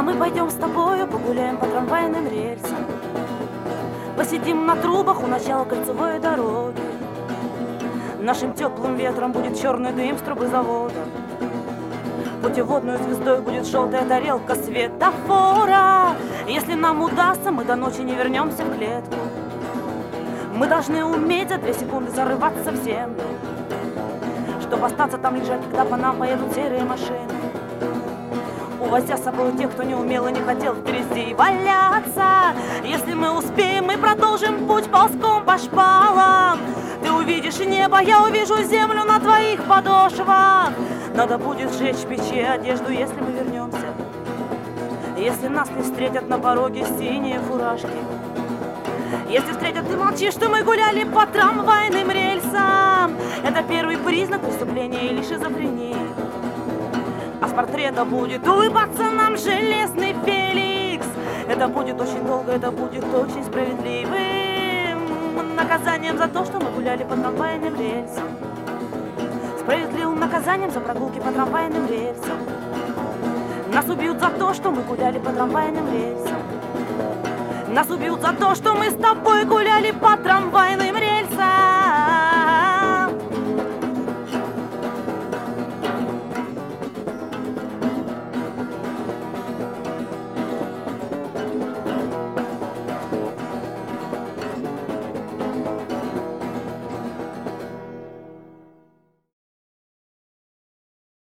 мы пойдем с тобою, погуляем по трамвайным рельсам, посидим на трубах у начала кольцевой дороги. Нашим теплым ветром будет черный дым с трубы завода. Путеводной звездой будет желтая тарелка светофора. Если нам удастся, мы до ночи не вернемся в клетку. Мы должны уметь за 2 секунды зарываться в землю, чтобы остаться там лежать, когда по нам поедут серые машины, увозя с собой тех, кто не умел и не хотел в грязи валяться. Если мы успеем, мы продолжим путь ползком по шпалам. Ты увидишь небо, я увижу землю на твоих подошвах. Надо будет сжечь в печи одежду, если мы вернемся, если нас не встретят на пороге синие фуражки. Если встретят, ты молчишь, что мы гуляли по трамвайным рельсам. Это первый признак преступления или шизофрении. А с портрета будет улыбаться нам железный Феликс. Это будет очень долго, это будет очень справедливым наказанием за то, что мы гуляли по трамвайным рельсам. Справедливым наказанием за прогулки по трамвайным рельсам. Нас убьют за то, что мы гуляли по трамвайным рельсам. Нас убьют за то, что мы с тобой гуляли по трамвайным рельсам.